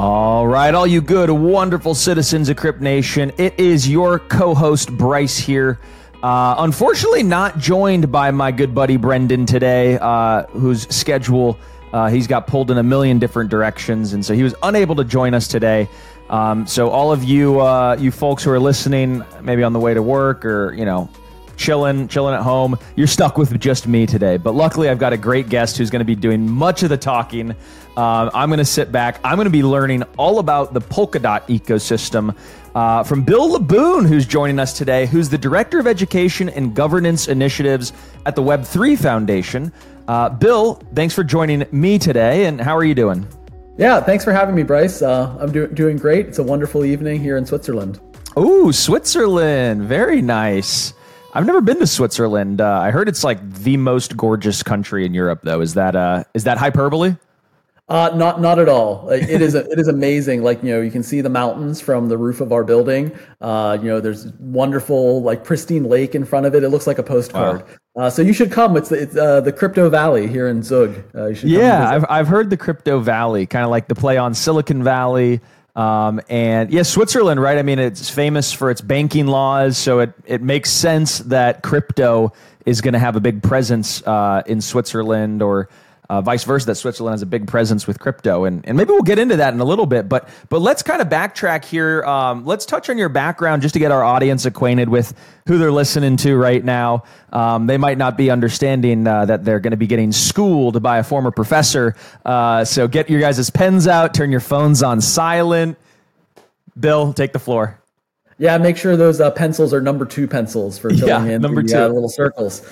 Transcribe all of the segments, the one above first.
All right, all you good, wonderful citizens of Crypt Nation, it is your co-host Bryce here. Unfortunately, not joined by my good buddy Brendan today, whose schedule he's got pulled in a million different directions, and so he was unable to join us today. So all of you, you folks who are listening, maybe on the way to work or chilling at home, you're stuck with just me today. But luckily, I've got a great guest who's going to be doing much of the talking. I'm going to sit back. I'm going to be learning all about the Polkadot ecosystem from Bill Laboon, who's joining us today, who's the Director of Education and Governance Initiatives at the Web3 Foundation. Bill, thanks for joining me today, and how are you doing? Yeah, thanks for having me, Bryce. I'm doing great. It's a wonderful evening here in Switzerland. Ooh, Switzerland. Very nice. I've never been to Switzerland. I heard it's like the most gorgeous country in Europe, though. Is that hyperbole? Not at all. It is amazing. Like, you can see the mountains from the roof of our building. There's wonderful, pristine lake in front of it. It looks like a postcard. Wow. So you should come. It's the Crypto Valley here in Zug. You should come I've heard the Crypto Valley, kind of like the play on Silicon Valley. And yeah, Switzerland, right? I mean, it's famous for its banking laws, so it makes sense that crypto is going to have a big presence in Switzerland, or vice versa, that Switzerland has a big presence with crypto. And maybe we'll get into that in a little bit, but let's kind of backtrack here. Let's touch on your background just to get our audience acquainted with who they're listening to right now. They might not be understanding that they're going to be getting schooled by a former professor. So get your guys' pens out, turn your phones on silent. Bill, take the floor. Yeah, make sure those pencils are number 2 pencils for filling in number the little circles.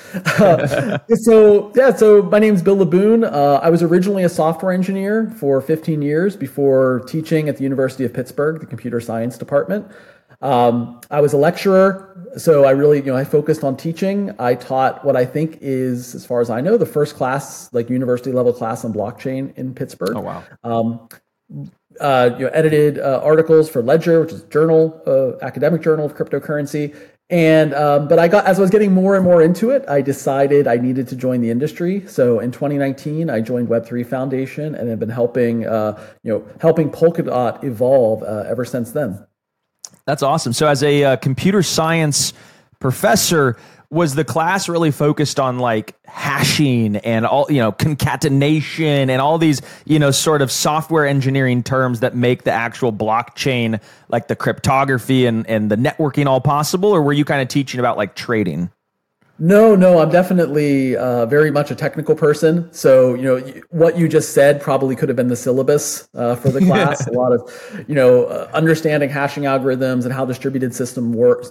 So my name's Bill Laboon. I was originally a software engineer for 15 years before teaching at the University of Pittsburgh, the computer science department. I was a lecturer, so I really, I focused on teaching. I taught what I think is, as far as I know, the first class, university level class on blockchain in Pittsburgh. Oh, wow. Edited articles for Ledger, which is academic journal of cryptocurrency. And but as I was getting more and more into it, I decided I needed to join the industry. So in 2019, I joined Web3 Foundation and have been helping Polkadot evolve ever since then. That's awesome. So as a computer science professor, was the class really focused on hashing and all, concatenation and all these, sort of software engineering terms that make the actual blockchain, like the cryptography and the networking, all possible? Or were you kind of teaching about trading? No, I'm definitely very much a technical person. So, what you just said probably could have been the syllabus for the class. A lot of, understanding hashing algorithms and how distributed systems work.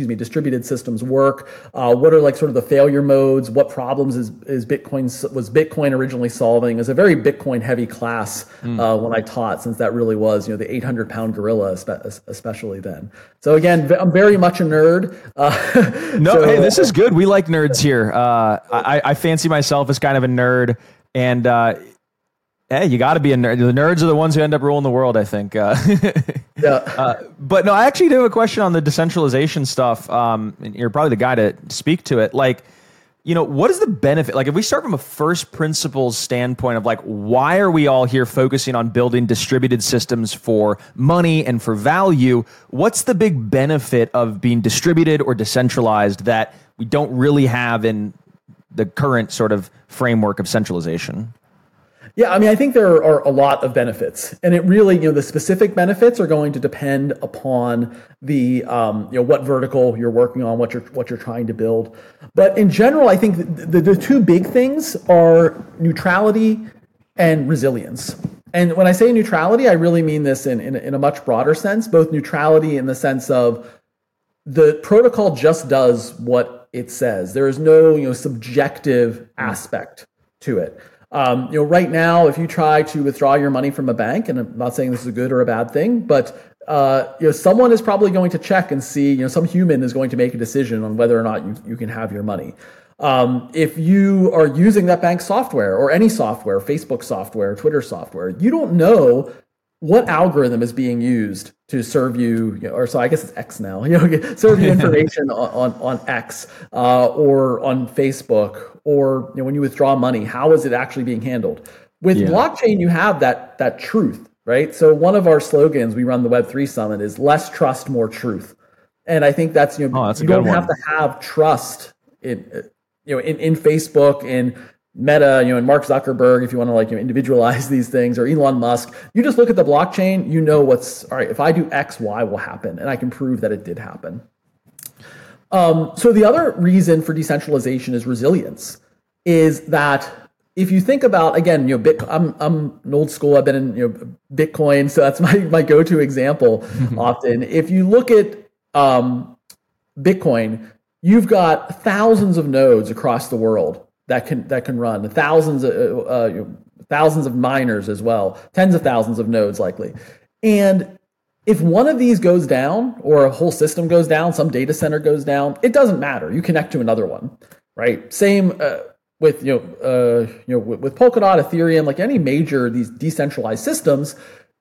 What are sort of the failure modes? What problems was Bitcoin originally solving? It was a very Bitcoin heavy class when I taught, since that really was, the 800-pound gorilla, especially then. So again, I'm very much a nerd. Hey, this is good. We like nerds here. I fancy myself as kind of a nerd, and hey, you got to be a nerd. The nerds are the ones who end up ruling the world, I think. Yeah. But no, I actually do have a question on the decentralization stuff. You're probably the guy to speak to it. What is the benefit? If we start from a first principles standpoint of why are we all here focusing on building distributed systems for money and for value? What's the big benefit of being distributed or decentralized that we don't really have in the current sort of framework of centralization? Yeah, I think there are a lot of benefits, and it really, the specific benefits are going to depend upon the, what vertical you're working on, what you're trying to build. But in general, I think the 2 big things are neutrality and resilience. And when I say neutrality, I really mean this in a much broader sense. Both neutrality in the sense of the protocol just does what it says. There is no, subjective aspect to it. Right now, if you try to withdraw your money from a bank, and I'm not saying this is a good or a bad thing, but someone is probably going to check and see, some human is going to make a decision on whether or not you can have your money. If you are using that bank's software or any software, Facebook software, Twitter software, you don't know what algorithm is being used to serve you, or so I guess it's X now, serve you information on X or on Facebook, or when you withdraw money, how is it actually being handled? With blockchain, you have that truth. right? So one of our slogans we run the Web3 Summit is less trust, more truth. And I think that's, you don't have to have trust in Facebook, in Meta, and Mark Zuckerberg, if you want to individualize these things, or Elon Musk. You just look at the blockchain, what's, all right, if I do X, Y will happen, and I can prove that it did happen. So the other reason for decentralization is resilience, is that if you think about, again, I'm an old school, I've been in Bitcoin, so that's my go-to example often. If you look at Bitcoin, you've got thousands of nodes across the world that can run, thousands of miners as well, tens of thousands of nodes likely. And if one of these goes down, or a whole system goes down, some data center goes down, it doesn't matter. You connect to another one, right? Same with with Polkadot, Ethereum, like any major these decentralized systems,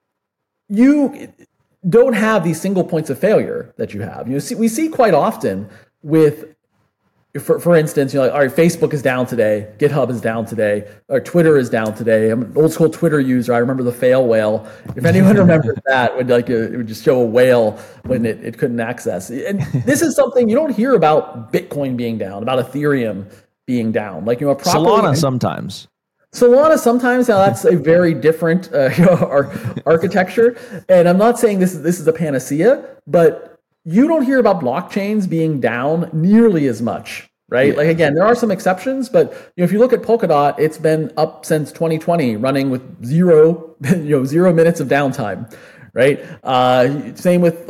you don't have these single points of failure that you have. We see quite often with, for instance, all right, Facebook is down today, GitHub is down today, or Twitter is down today. I'm an old school Twitter user. I remember the fail whale. If anyone remembers that, it would just show a whale when it couldn't access. And this is something you don't hear about Bitcoin being down, about Ethereum being down. Solana sometimes. Now that's a very different architecture. And I'm not saying this is a panacea, but you don't hear about blockchains being down nearly as much, right? Yeah. Again, there are some exceptions, but if you look at Polkadot, it's been up since 2020, running with zero minutes of downtime, right? Same with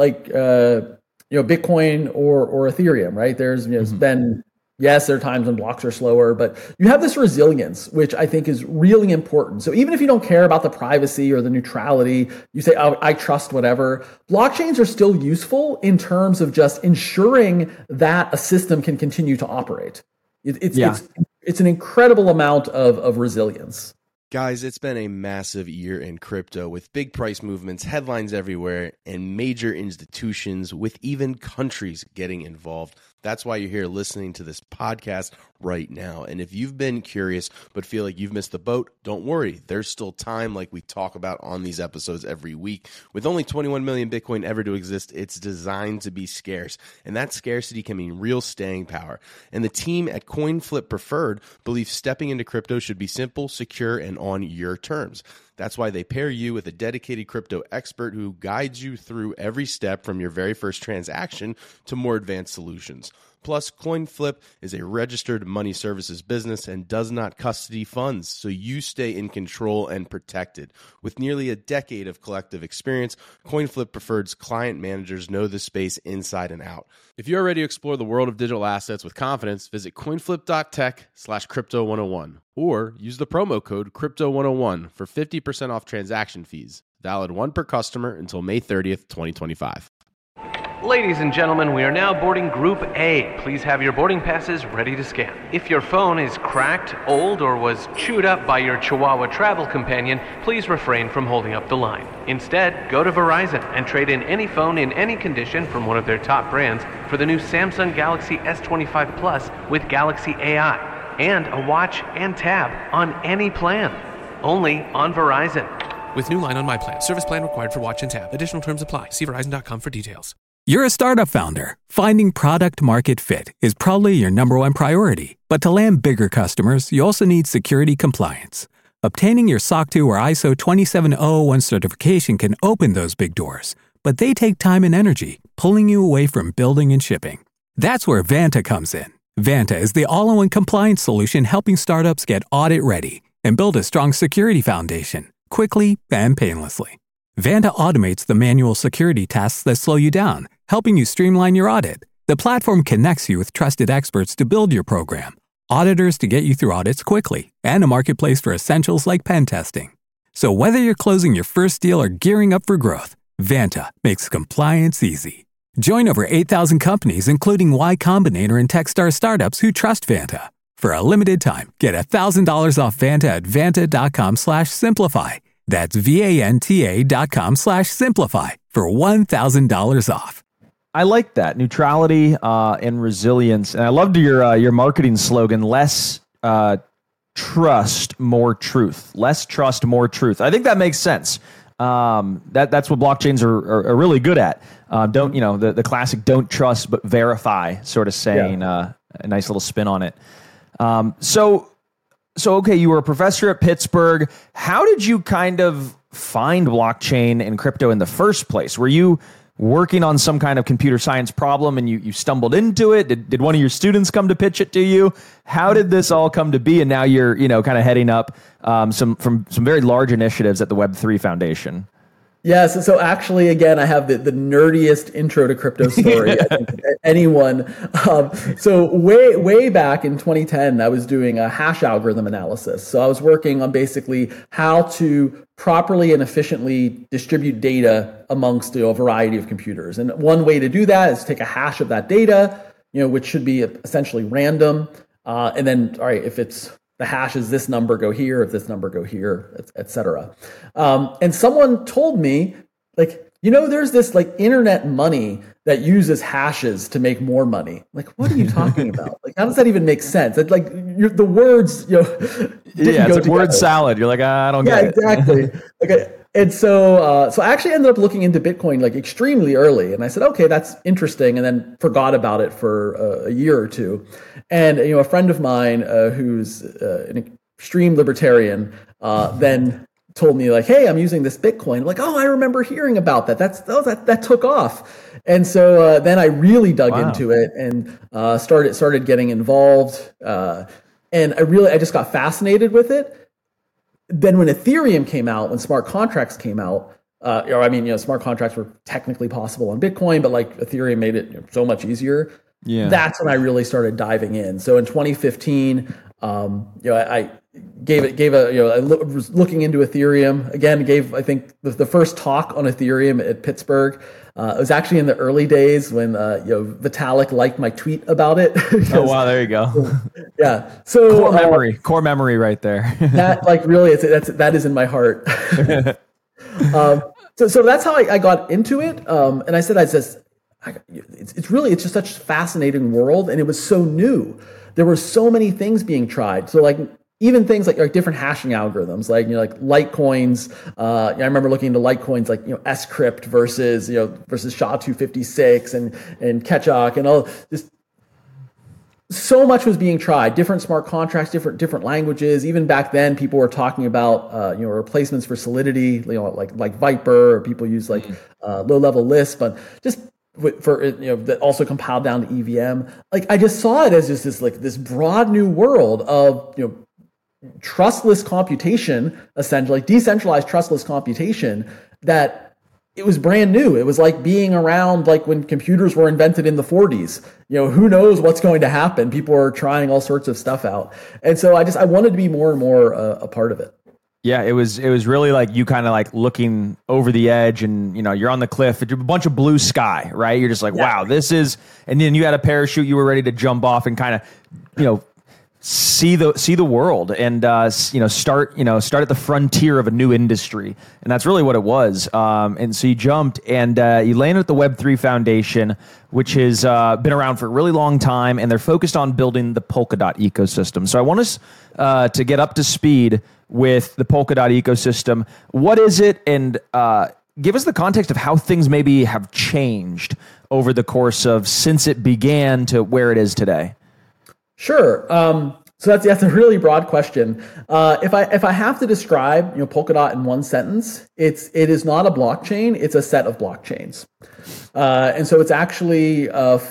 Bitcoin or Ethereum, right? There's been, yes, there are times when blocks are slower, but you have this resilience, which I think is really important. So even if you don't care about the privacy or the neutrality, you say, oh, I trust whatever, blockchains are still useful in terms of just ensuring that a system can continue to operate. It's an incredible amount of resilience. Guys, it's been a massive year in crypto with big price movements, headlines everywhere, and major institutions with even countries getting involved. That's why you're here listening to this podcast right now. And if you've been curious but feel like you've missed the boat, don't worry. There's still time, like we talk about on these episodes every week. With only 21 million Bitcoin ever to exist, it's designed to be scarce. And that scarcity can mean real staying power. And the team at CoinFlip Preferred believes stepping into crypto should be simple, secure, and on your terms. That's why they pair you with a dedicated crypto expert who guides you through every step from your very first transaction to more advanced solutions. Plus, CoinFlip is a registered money services business and does not custody funds, so you stay in control and protected. With nearly a decade of collective experience, CoinFlip Preferred's client managers know the space inside and out. If you're ready to explore the world of digital assets with confidence, visit coinflip.tech/crypto101 or use the promo code crypto101 for 50% off transaction fees. Valid one per customer until May 30th, 2025. Ladies and gentlemen, we are now boarding Group A. Please have your boarding passes ready to scan. If your phone is cracked, old, or was chewed up by your Chihuahua travel companion, please refrain from holding up the line. Instead, go to Verizon and trade in any phone in any condition from one of their top brands for the new Samsung Galaxy S25 Plus with Galaxy AI and a watch and tab on any plan. Only on Verizon. With new line on My Plan. Service plan required for watch and tab. Additional terms apply. See Verizon.com for details. You're a startup founder. Finding product market fit is probably your number one priority. But to land bigger customers, you also need security compliance. Obtaining your SOC 2 or ISO 27001 certification can open those big doors, but they take time and energy, pulling you away from building and shipping. That's where Vanta comes in. Vanta is the all-in-one compliance solution helping startups get audit ready and build a strong security foundation quickly and painlessly. Vanta automates the manual security tasks that slow you down, helping you streamline your audit. The platform connects you with trusted experts to build your program, auditors to get you through audits quickly, and a marketplace for essentials like pen testing. So whether you're closing your first deal or gearing up for growth, Vanta makes compliance easy. Join over 8,000 companies, including Y Combinator and Techstar startups who trust Vanta. For a limited time, get $1,000 off Vanta at vanta.com/simplify. That's VANTA.com/simplify for $1,000 off. I like that neutrality and resilience, and I loved your marketing slogan: less trust, more truth. Less trust, more truth. I think that makes sense. That's what blockchains are really good at. Don't, the classic don't trust but verify sort of saying, a nice little spin on it. So okay, you were a professor at Pittsburgh. How did you kind of find blockchain and crypto in the first place? Were you working on some kind of computer science problem and you stumbled into it? Did one of your students come to pitch it to you? How did this all come to be? And now you're, kind of heading up some very large initiatives at the Web3 Foundation. Yeah, so actually, again, I have the nerdiest intro to crypto story I think anyone. So way back in 2010, I was doing a hash algorithm analysis. So I was working on basically how to properly and efficiently distribute data amongst a variety of computers. And one way to do that is take a hash of that data, which should be essentially random, and then, all right, if it's the hash is this number, go here. If this number, go here, et cetera. And someone told me, there's this internet money that uses hashes to make more money. What are you talking about? How does that even make sense? It's the words, it's a word salad. You're I don't get it. Yeah, exactly. Okay. And so I actually ended up looking into Bitcoin extremely early, and I said, okay, that's interesting, and then forgot about it for a year or two. And a friend of mine who's an extreme libertarian then told me hey, I'm using this Bitcoin. I'm oh, I remember hearing about that. That took off. And so then I really dug into it and started getting involved. And I just got fascinated with it. Then when Ethereum came out, when smart contracts came out, smart contracts were technically possible on Bitcoin, but Ethereum made it so much easier. Yeah, that's when I really started diving in. So in 2015, I was looking into Ethereum again. Gave, I think, the first talk on Ethereum at Pittsburgh. It was actually in the early days when Vitalik liked my tweet about it. Oh wow, there you go. Yeah. So core memory right there. That really that is in my heart. So that's how I got into it. And I said, it's just such a fascinating world, and it was so new. There were so many things being tried. So even things like different hashing algorithms, like Litecoins. I remember looking into Litecoins Scrypt versus SHA-256 and Ketchuk and all this. So much was being tried. Different smart contracts, different languages. Even back then, people were talking about replacements for Solidity, like Viper, or people use low-level Lisp, but just that also compiled down to EVM. I just saw it as just this broad new world of trustless computation, essentially decentralized trustless computation, that it was brand new. It was like being around when computers were invented in the 40s. Who knows what's going to happen? People are trying all sorts of stuff out. And so I wanted to be more and more a part of it. Yeah, it was really you kind of looking over the edge, and you're on the cliff, a bunch of blue sky, right? You're just wow, this is, and then you had a parachute, you were ready to jump off and kind of see the world and start at the frontier of a new industry, and that's really what it was. And so you jumped and you landed at the Web3 Foundation, which has been around for a really long time, and they're focused on building the Polkadot ecosystem. So I want us to get up to speed with the Polkadot ecosystem. What is it, and give us the context of how things maybe have changed over the course of since it began to where it is today. Sure. So that's a really broad question. If I have to describe Polkadot in one sentence, it is not a blockchain. It's a set of blockchains. And so it's actually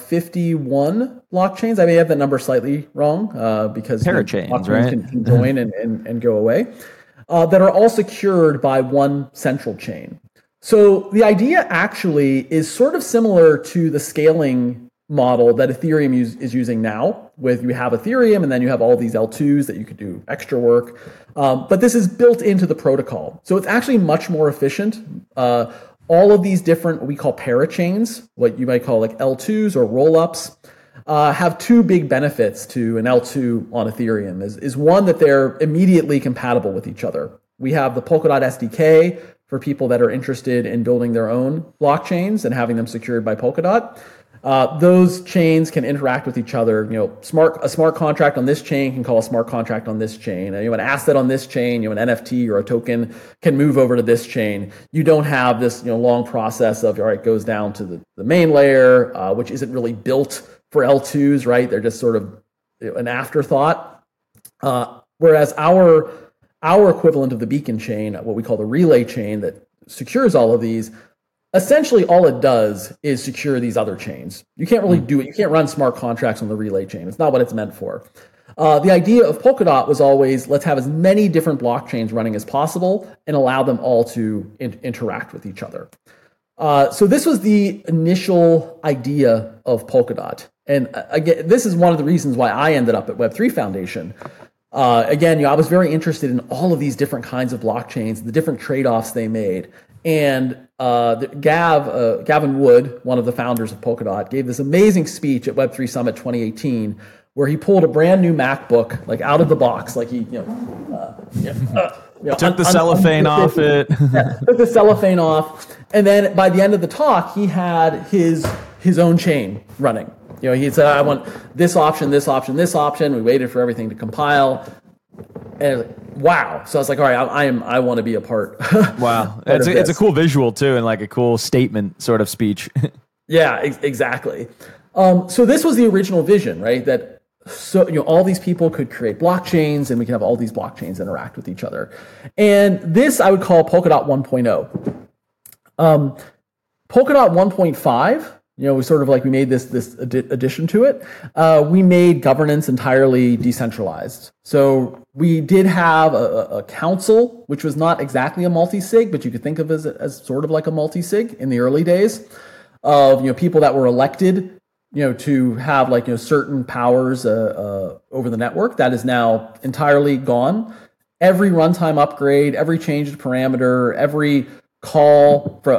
51 blockchains. I may have the number slightly wrong because parachains, right? can join and go away, that are all secured by one central chain. So the idea actually is sort of similar to the scaling model that Ethereum is using now, with you have Ethereum and then you have all these L2s that you could do extra work. But this is built into the protocol. So it's actually much more efficient. All of these different, what we call parachains, what you might call L2s or rollups, have two big benefits to an L2 on Ethereum. Is one, that they're immediately compatible with each other. We have the Polkadot SDK for people that are interested in building their own blockchains and having them secured by Polkadot. Those chains can interact with each other. A smart contract on this chain can call a smart contract on this chain. An asset on this chain, an NFT or a token can move over to this chain. You don't have this long process of, all right, it goes down to the main layer, which isn't really built for L2s, right? They're just sort of an afterthought. Whereas our equivalent of the beacon chain, what we call the relay chain that secures all of these, essentially all it does is secure these other chains. You can't really do it. You can't run smart contracts on the relay chain. It's not what it's meant for. The idea of Polkadot was always, let's have as many different blockchains running as possible and allow them all to interact with each other. So this was the initial idea of Polkadot. And again, this is one of the reasons why I ended up at Web3 Foundation. Again, I was very interested in all of these different kinds of blockchains, the different trade-offs they made. And Gavin Wood, one of the founders of Polkadot, gave this amazing speech at Web3 Summit 2018, where he pulled a brand new MacBook, like out of the box, like he, took the cellophane off it. Took the cellophane off, and then by the end of the talk, he had his own chain running. He said, I want this option, this option, this option. We waited for everything to compile. And wow. So I was like, all right, I want to be a part. Wow. It's a cool visual too, and like a cool statement sort of speech. Yeah, exactly. So this was the original vision, right? That all these people could create blockchains and we can have all these blockchains interact with each other. And this I would call Polkadot 1.0. Polkadot 1.5, we sort of we made this addition to it. We made governance entirely decentralized. So we did have a council, which was not exactly a multi-sig, but you could think of it as sort of like a multi-sig in the early days of people that were elected to have certain powers over the network. That is now entirely gone. Every runtime upgrade, every change of parameter, every call for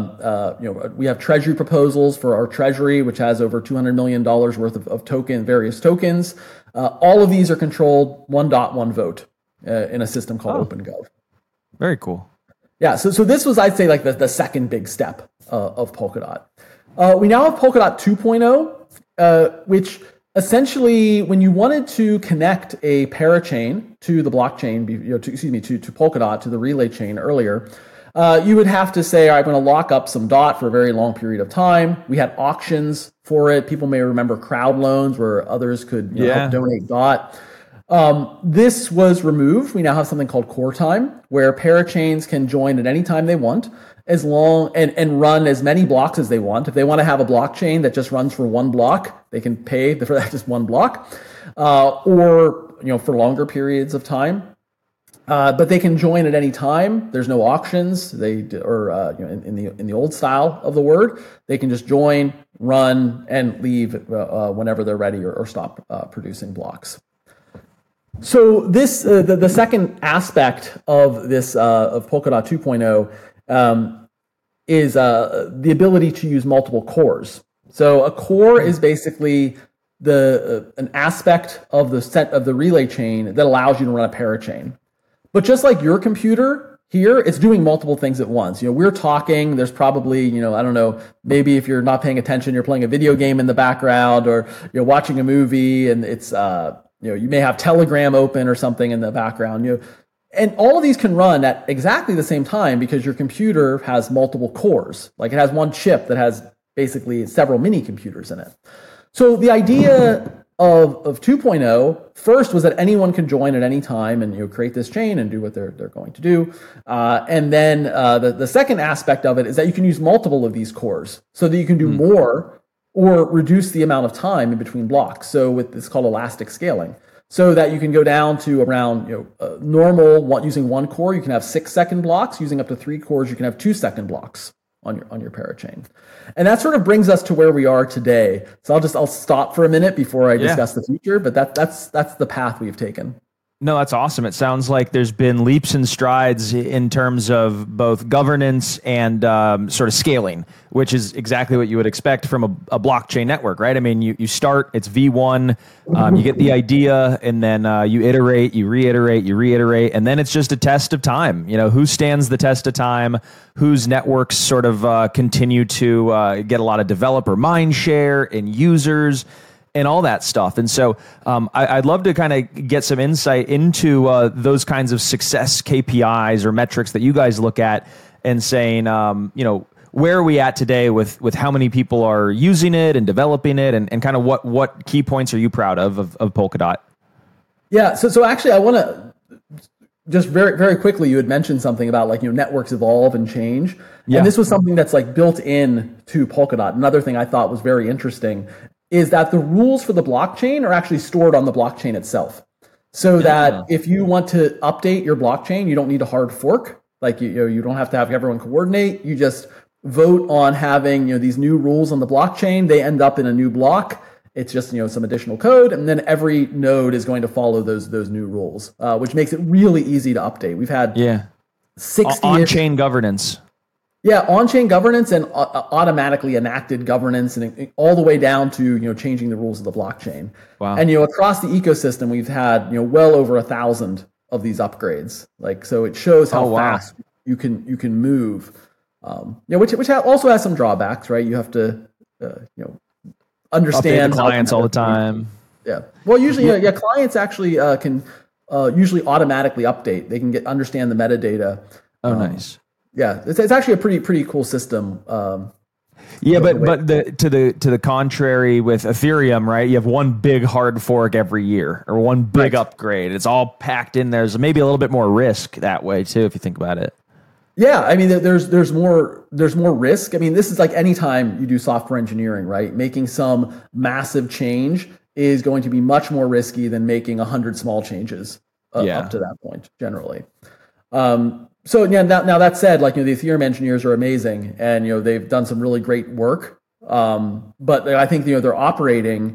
we have treasury proposals for our treasury, which has over $200 million worth of various tokens. All of these are controlled 1.1 vote in a system called OpenGov. Very cool. Yeah, so this was, I'd say, the second big step of Polkadot. We now have Polkadot 2.0, which essentially, when you wanted to connect a parachain to the blockchain, to Polkadot, to the relay chain earlier, you would have to say, all right, I'm going to lock up some DOT for a very long period of time. We had auctions for it. People may remember crowd loans where others could help donate DOT. This was removed. We now have something called core time, where parachains can join at any time they want, as long and run as many blocks as they want. If they want to have a blockchain that just runs for one block, they can pay for that just one block, or for longer periods of time. But they can join at any time. There's no auctions. In the old style of the word, they can just join, run, and leave whenever they're ready or stop producing blocks. So this the second aspect of this of Polkadot 2.0 is the ability to use multiple cores. So a core is basically an aspect of the relay chain that allows you to run a parachain. But just like your computer here, it's doing multiple things at once. We're talking, there's probably, I don't know, maybe if you're not paying attention, you're playing a video game in the background, or you're watching a movie and it's, you may have Telegram open or something in the background, and all of these can run at exactly the same time because your computer has multiple cores. Like it has one chip that has basically several mini computers in it. So the idea of 2.0 first was that anyone can join at any time and create this chain and do what they're going to do. And then the second aspect of it is that you can use multiple of these cores so that you can do more or reduce the amount of time in between blocks. So with this called elastic scaling, so that you can go down to around normal using one core, you can have 6-second blocks. Using up to 3 cores, you can have 2-second blocks on your parachain. And that sort of brings us to where we are today. So I'll stop for a minute before I discuss the future, but that's the path we've taken. No, that's awesome. It sounds like there's been leaps and strides in terms of both governance and sort of scaling, which is exactly what you would expect from a blockchain network, right? I mean, you start, it's V1, you get the idea, and then you iterate, you reiterate, and then it's just a test of time. You know, who stands the test of time, whose networks sort of continue to get a lot of developer mind share and users, and all that stuff. And so I'd love to kind of get some insight into those kinds of success KPIs or metrics that you guys look at and saying, where are we at today with how many people are using it and developing it, and kind of what key points are you proud of Polkadot? Yeah, so actually I want to just very, very quickly, you had mentioned something about networks evolve and change. Yeah. And this was something that's built in to Polkadot. Another thing I thought was very interesting is that the rules for the blockchain are actually stored on the blockchain itself. So that if you want to update your blockchain, you don't need a hard fork. You don't have to have everyone coordinate. You just vote on having these new rules on the blockchain. They end up in a new block. It's just some additional code, and then every node is going to follow those new rules, which makes it really easy to update. We've had 60 on-chain governance. Yeah, on-chain governance and automatically enacted governance, and all the way down to changing the rules of the blockchain. Wow. And across the ecosystem, we've had well over 1,000 of these upgrades. So it shows how fast you can move. Which also has some drawbacks, right? You have to understand update the clients all the time. Yeah. Well, usually clients actually can usually automatically update. They can understand the metadata. Oh, nice. Yeah, it's actually a pretty cool system. But to the contrary with Ethereum, right? You have one big hard fork every year, or one big upgrade. It's all packed in. There's maybe a little bit more risk that way too, if you think about it. Yeah, I mean, there's more risk. I mean, this is like any time you do software engineering, right? Making some massive change is going to be much more risky than making 100 small changes up to that point, generally. So yeah, now that said, the Ethereum engineers are amazing, and they've done some really great work. But I think they're operating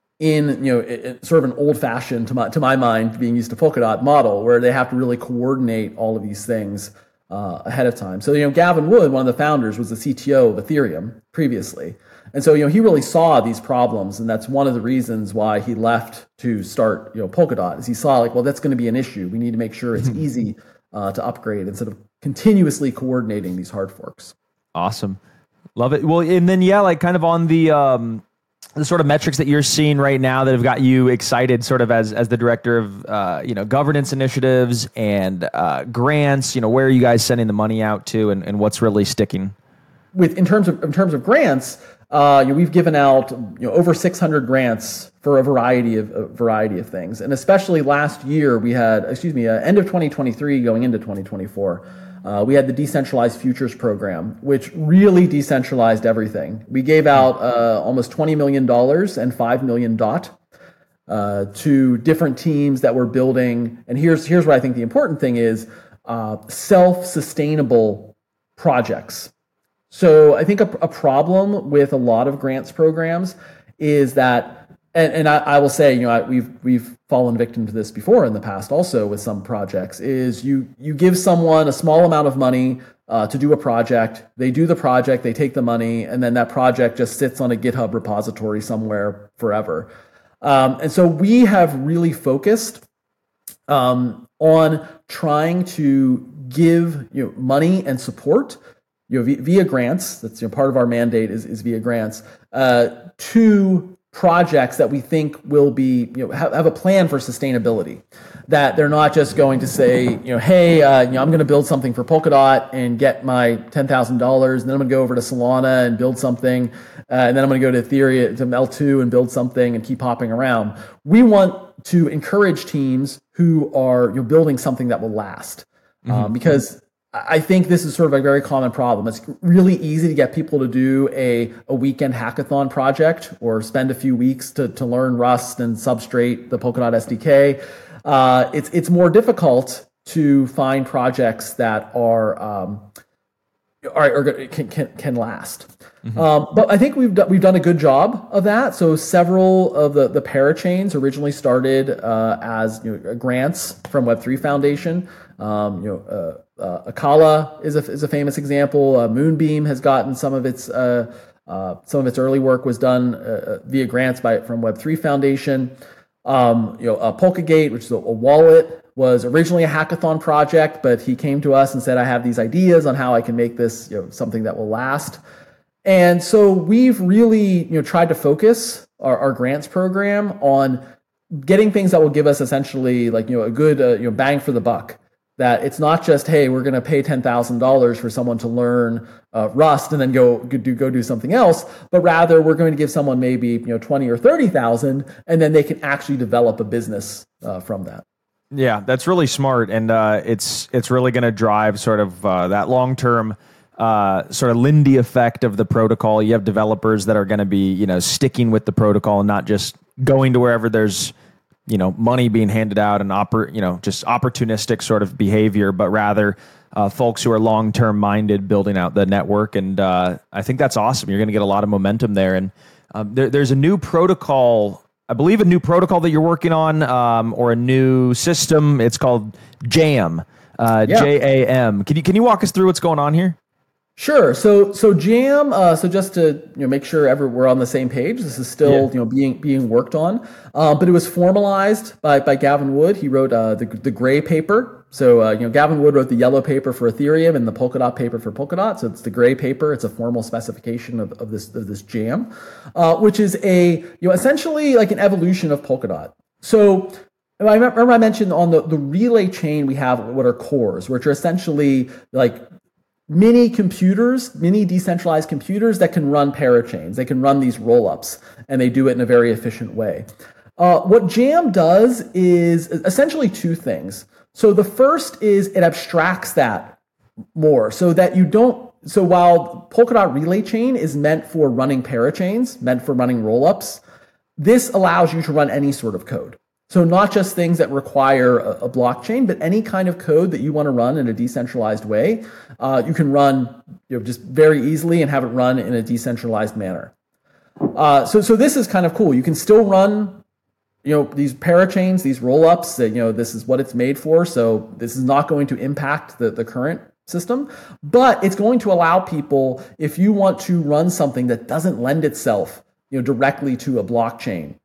in sort of an old-fashioned, to my mind, being used to Polkadot model, where they have to really coordinate all of these things ahead of time. So Gavin Wood, one of the founders, was the CTO of Ethereum previously, and so he really saw these problems, and that's one of the reasons why he left to start Polkadot. Is he saw that's going to be an issue. We need to make sure it's easy to upgrade instead of continuously coordinating these hard forks. Awesome. Love it. Well, and then, kind of on the sort of metrics that you're seeing right now that have got you excited sort of as the director of, governance initiatives and grants, where are you guys sending the money out to, and what's really sticking? In terms of grants, we've given out over 600 grants for a variety of things, and especially last year we had, end of 2023 going into 2024, we had the Decentralized Futures Program, which really decentralized everything. We gave out almost $20 million and 5 million DOT to different teams that were building. And here's what I think the important thing is: self-sustainable projects. So I think a problem with a lot of grants programs is that, and I will say, we've fallen victim to this before in the past also with some projects, is you give someone a small amount of money to do a project, they do the project, they take the money, and then that project just sits on a GitHub repository somewhere forever. And so we have really focused on trying to give money and support via grants. That's part of our mandate is via grants to projects that we think will be have a plan for sustainability. That they're not just going to say hey I'm going to build something for Polkadot and get my $10,000, and then I'm going to go over to Solana and build something, and then I'm going to go to Ethereum to L2 and build something and keep hopping around. We want to encourage teams who are building something that will last, because I think this is sort of a very common problem. It's really easy to get people to do a weekend hackathon project or spend a few weeks to learn Rust and Substrate, the Polkadot SDK. It's more difficult to find projects that are or can last. But I think we've done a good job of that. So several of the parachains originally started as grants from Web3 Foundation. Akala is a famous example. Moonbeam has gotten some of its early work was done via grants from Web3 Foundation. Polkagate, which is a wallet, was originally a hackathon project, but he came to us and said, I have these ideas on how I can make this something that will last. And so we've really tried to focus our grants program on getting things that will give us essentially a good bang for the buck. That it's not just, hey, we're going to pay $10,000 for someone to learn Rust and then go do something else, but rather we're going to give someone maybe 20 or 30,000, and then they can actually develop a business from that. Yeah, that's really smart, and it's really going to drive sort of that long term sort of Lindy effect of the protocol. You have developers that are going to be sticking with the protocol and not just going to wherever there's money being handed out and just opportunistic sort of behavior, but rather folks who are long-term minded building out the network. And I think that's awesome. You're going to get a lot of momentum there. And there's a new protocol, I believe a new protocol that you're working on, or a new system. It's called JAM, JAM. Can you walk us through what's going on here? Sure. So JAM. So just to make sure we're on the same page. This is still being worked on, but it was formalized by Gavin Wood. He wrote the gray paper. So Gavin Wood wrote the yellow paper for Ethereum and the Polkadot paper for Polkadot. So it's the gray paper. It's a formal specification of this JAM, which is essentially like an evolution of Polkadot. So I remember I mentioned on the relay chain we have what are cores, which are essentially like mini decentralized computers that can run parachains. They can run these rollups, and they do it in a very efficient way. What JAM does is essentially two things. So the first is it abstracts that more so that you don't. So while Polkadot Relay Chain is meant for running parachains, meant for running rollups, this allows you to run any sort of code. So not just things that require a blockchain, but any kind of code that you want to run in a decentralized way, you can run just very easily and have it run in a decentralized manner. So this is kind of cool. You can still run these parachains, these rollups. This is what it's made for. So this is not going to impact the current system, but it's going to allow people, if you want to run something that doesn't lend itself directly to a blockchain,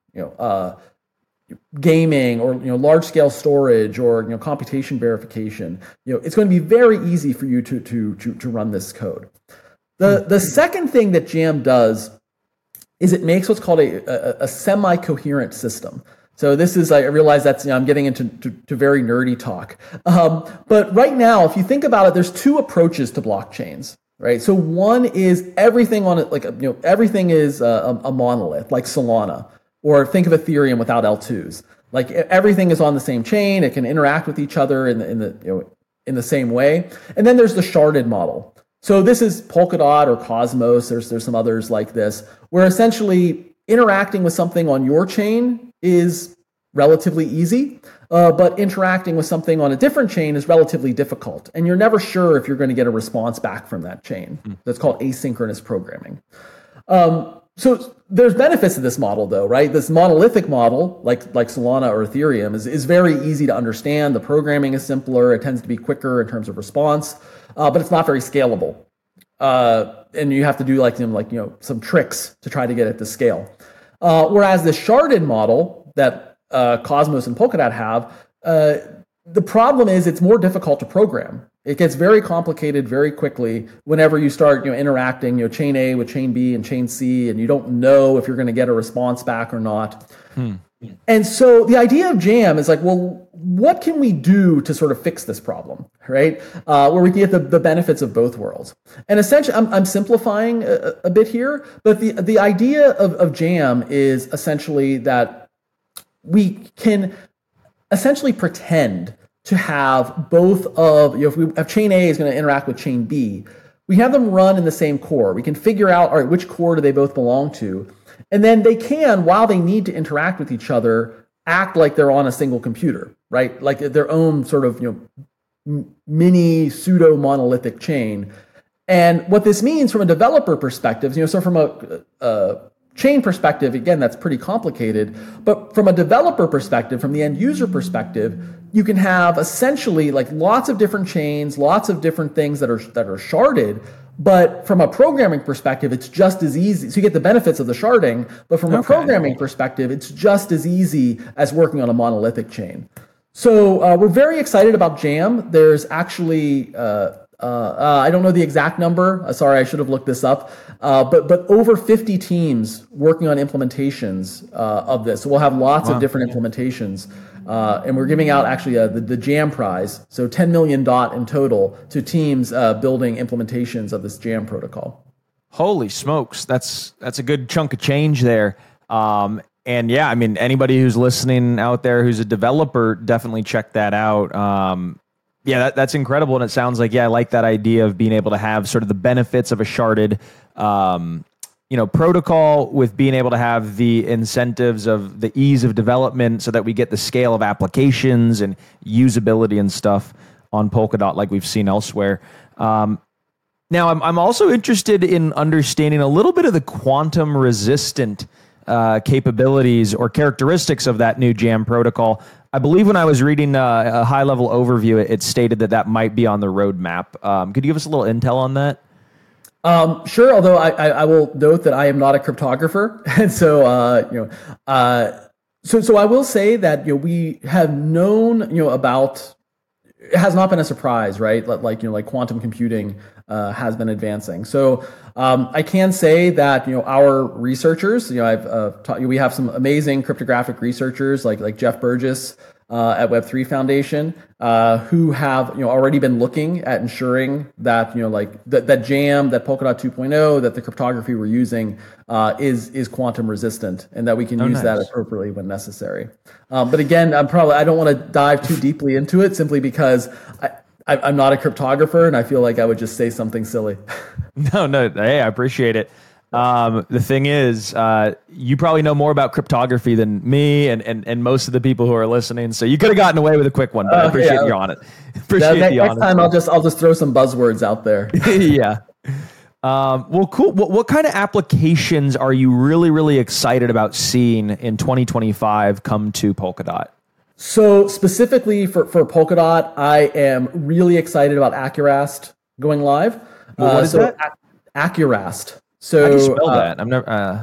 gaming or large scale storage or computation verification, it's going to be very easy for you to run this code. The second thing that JAM does is it makes what's called a semi-coherent system. So this is, I realize that's, I'm getting into very nerdy talk. But right now, if you think about it, there's two approaches to blockchains, right? So one is everything on it, everything is a monolith, like Solana. Or think of Ethereum without L2s. Like everything is on the same chain. It can interact with each other in the same way. And then there's the sharded model. So this is Polkadot or Cosmos. There's some others like this, where essentially interacting with something on your chain is relatively easy, but interacting with something on a different chain is relatively difficult. And you're never sure if you're going to get a response back from that chain. That's called asynchronous programming. So there's benefits to this model, though, right? This monolithic model, like Solana or Ethereum, is very easy to understand. The programming is simpler. It tends to be quicker in terms of response, but it's not very scalable. And you have to do some tricks to try to get it to scale. Whereas the sharded model that Cosmos and Polkadot have, the problem is it's more difficult to program. It gets very complicated very quickly whenever you start interacting chain A with chain B and chain C, and you don't know if you're going to get a response back or not. And so the idea of JAM is what can we do to sort of fix this problem, right? Where we can get the benefits of both worlds. And essentially, I'm simplifying a bit here, but the idea of JAM is essentially that we can essentially pretend to have both of, if we have chain A is going to interact with chain B, we have them run in the same core. We can figure out, all right, which core do they both belong to? And then they can, while they need to interact with each other, act like they're on a single computer, right? Like their own sort of, mini pseudo monolithic chain. And what this means from a developer perspective, so from a chain perspective, again, that's pretty complicated. But from a developer perspective, from the end user perspective, you can have essentially like lots of different chains, lots of different things that are sharded. But from a programming perspective, it's just as easy. So you get the benefits of the sharding, but from a programming perspective, it's just as easy as working on a monolithic chain. So we're very excited about Jam. There's actually, I don't know the exact number. Sorry, I should have looked this up. But over 50 teams working on implementations of this. So we'll have lots of different implementations. And we're giving out actually the Jam prize, so 10 million DOT in total to teams building implementations of this Jam protocol. Holy smokes, that's a good chunk of change there. And yeah, I mean, anybody who's listening out there who's a developer, definitely check that out. Yeah, that's incredible, and it sounds like, I like that idea of being able to have sort of the benefits of a sharded protocol with being able to have the incentives of the ease of development so that we get the scale of applications and usability and stuff on Polkadot like we've seen elsewhere. Now, I'm also interested in understanding a little bit of the quantum resistant capabilities or characteristics of that new Jam protocol. I believe when I was reading a high-level overview, it stated that might be on the roadmap. Could you give us a little intel on that? Sure. Although I will note that I am not a cryptographer, and so so I will say that we have known about. It has not been a surprise, right? Like quantum computing has been advancing. So I can say that our researchers, I've taught you, we have some amazing cryptographic researchers like Jeff Burgess at Web3 Foundation, who have already been looking at ensuring that that Jam, that Polkadot 2.0, that the cryptography we're using is quantum resistant, and that we can use that appropriately when necessary. But again, I don't want to dive too deeply into it, simply because I'm not a cryptographer, and I feel like I would just say something silly. No, hey, I appreciate it. The thing is, you probably know more about cryptography than me and most of the people who are listening. So you could have gotten away with a quick one, but I appreciate you on it. Next time I'll just throw some buzzwords out there. Yeah. Well, cool. What kind of applications are you really, really excited about seeing in 2025 come to Polkadot? So specifically for Polkadot, I am really excited about Accurast going live. What is that? Accurast. So how do you spell that? I've never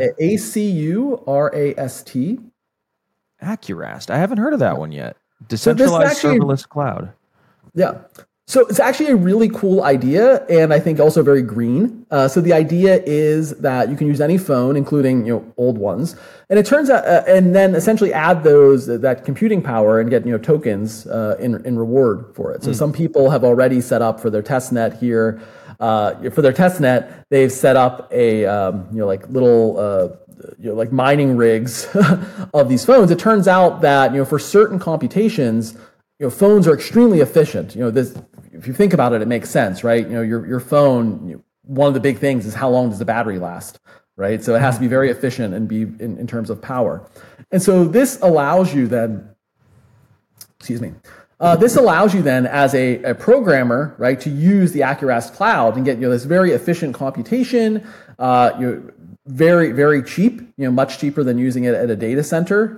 Acurast. Accurast. I haven't heard of that one yet. Decentralized serverless cloud. Yeah. So it's actually a really cool idea, and I think also very green. So the idea is that you can use any phone, including old ones, and it turns out, and then essentially add that computing power and get tokens in reward for it. So some people have already set up for their testnet here. For their testnet, they've set up a little like mining rigs of these phones. It turns out that for certain computations, phones are extremely efficient. If you think about it, it makes sense, right? Your phone. One of the big things is how long does the battery last, right? So it has to be very efficient and be in terms of power. And so this allows you then. Excuse me. This allows you then, as a programmer, right, to use the Accurast cloud and get this very efficient computation, very, very cheap, much cheaper than using it at a data center.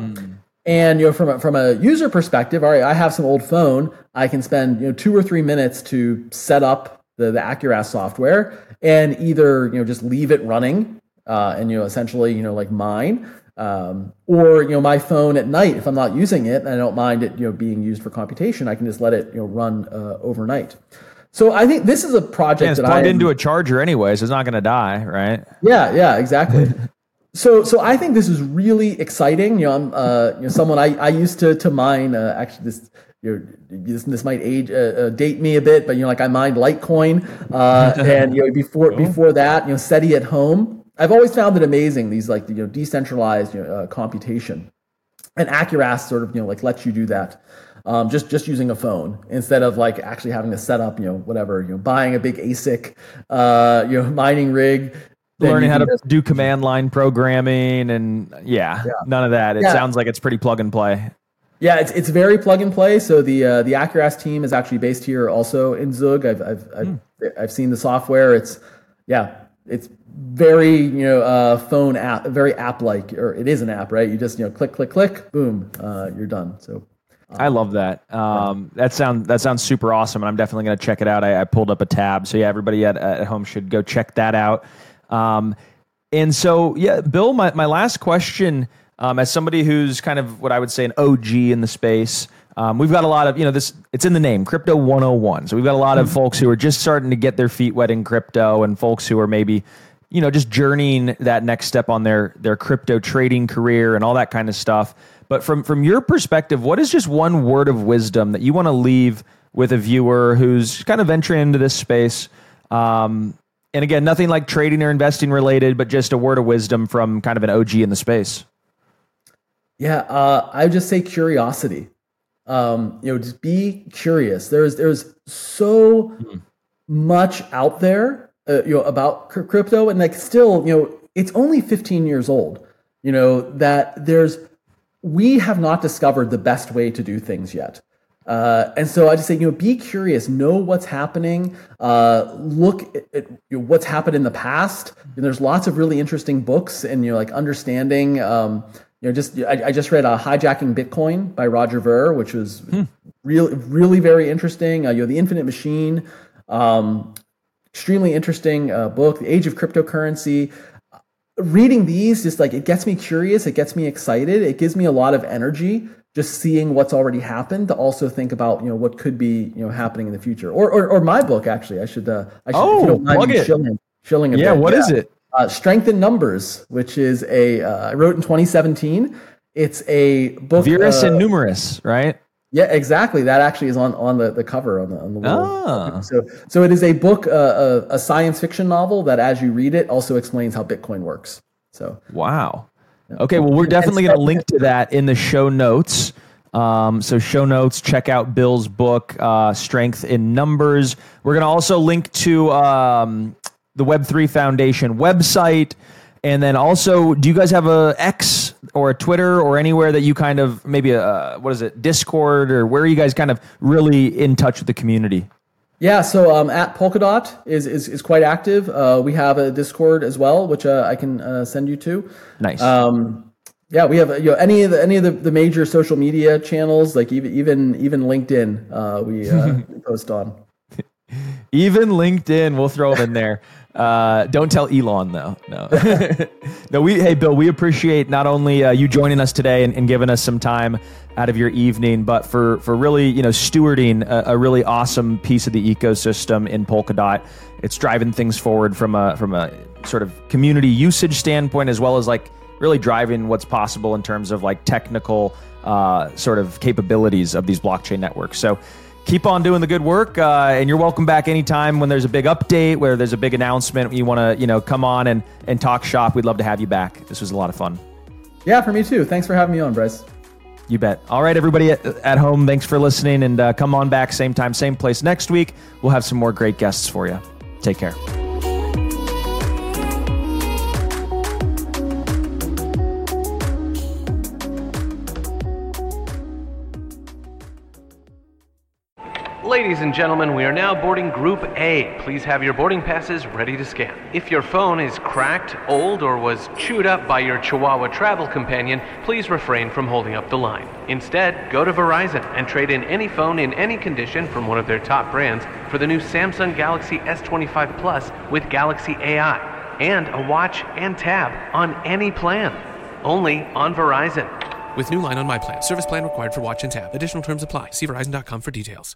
And from a user perspective, all right, I have some old phone. I can spend 2 or 3 minutes to set up the Accurast software and either just leave it running and essentially like mine. Or my phone at night, if I'm not using it and I don't mind it being used for computation, I can just let it run overnight. So I think this is a project it's plugged into a charger anyway, so it's not going to die, right? Yeah, exactly. So I think this is really exciting. I'm someone I used to mine. Actually, this might date me a bit, but I mined Litecoin, and before that, SETI at home. I've always found it amazing, these decentralized computation, and Accurast sort of lets you do that just using a phone instead of actually having to set up buying a big ASIC mining rig, learning how to do command line programming and none of that. It sounds like it's pretty plug and play. Yeah, it's very plug and play. So the Accuras team is actually based here also in Zug. I've seen the software. It's very phone app, very app like, or it is an app, right? You just click, boom, you're done. So I love that. That sounds super awesome, and I'm definitely going to check it out. I pulled up a tab, so yeah, everybody at home should go check that out. And so yeah, Bill, my last question. As somebody who's kind of what I would say an OG in the space, we've got a lot of, it's in the name, Crypto 101. So we've got a lot of folks who are just starting to get their feet wet in crypto, and folks who are maybe, just journeying that next step on their crypto trading career and all that kind of stuff. But from your perspective, what is just one word of wisdom that you want to leave with a viewer who's kind of venturing into this space? And again, nothing like trading or investing related, but just a word of wisdom from kind of an OG in the space. Yeah, I would just say curiosity. Just be curious. There's so much out there, about crypto, and like still, it's only 15 years old. That we have not discovered the best way to do things yet. And so I just say, be curious, know what's happening, look at what's happened in the past. And there's lots of really interesting books and like understanding. I just read Hijacking Bitcoin by Roger Ver, which was really very interesting. The Infinite Machine, extremely interesting book. The Age of Cryptocurrency. Reading these, just like, it gets me curious, it gets me excited, it gives me a lot of energy just seeing what's already happened to also think about what could be happening in the future. Or my book, actually, I should if you don't mind shilling a bit. What is it? Strength in Numbers, which is I wrote in 2017. It's a book. Verus and Numerous, right? Yeah, exactly. That actually is on the cover on the wall. So it is a book, a science fiction novel that, as you read it, also explains how Bitcoin works. So wow. Okay, well, we're definitely going to link to that in the show notes. So show notes, check out Bill's book, Strength in Numbers. We're going to also link to the Web3 Foundation website. And then also, do you guys have a X or a Twitter or anywhere that you kind of, maybe Discord, or where are you guys kind of really in touch with the community? Yeah, so at Polkadot is quite active. We have a Discord as well, which I can send you to. Nice. Yeah, we have any of the major social media channels, like even LinkedIn, we post on. Even LinkedIn, we'll throw them in there. Don't tell Elon though. No. No. Hey Bill, we appreciate not only you joining us today and giving us some time out of your evening, but for really stewarding a really awesome piece of the ecosystem in Polkadot. It's driving things forward from a sort of community usage standpoint, as well as like really driving what's possible in terms of like technical sort of capabilities of these blockchain networks. So keep on doing the good work, and you're welcome back anytime when there's a big update, where there's a big announcement, you want to come on and talk shop. We'd love to have you back. This was a lot of fun. Yeah, for me too. Thanks for having me on, Bryce. You bet. All right, everybody at home, thanks for listening, and come on back same time, same place next week. We'll have some more great guests for you. Take care. Ladies and gentlemen, we are now boarding Group A. Please have your boarding passes ready to scan. If your phone is cracked, old, or was chewed up by your Chihuahua travel companion, please refrain from holding up the line. Instead, go to Verizon and trade in any phone in any condition from one of their top brands for the new Samsung Galaxy S25 Plus with Galaxy AI, and a watch and tab on any plan. Only on Verizon. With new line on My Plan. Service plan required for watch and tab. Additional terms apply. See Verizon.com for details.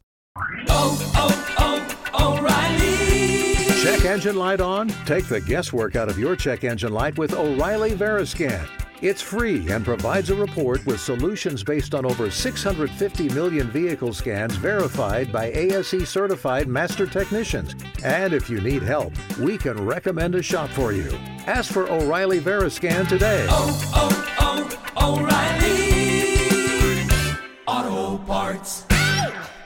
O'Reilly. Check engine light on? Take the guesswork out of your check engine light with O'Reilly Veriscan. It's free and provides a report with solutions based on over 650 million vehicle scans verified by ASE certified master technicians. And if you need help, we can recommend a shop for you. Ask for O'Reilly Veriscan today. O'Reilly Auto Parts.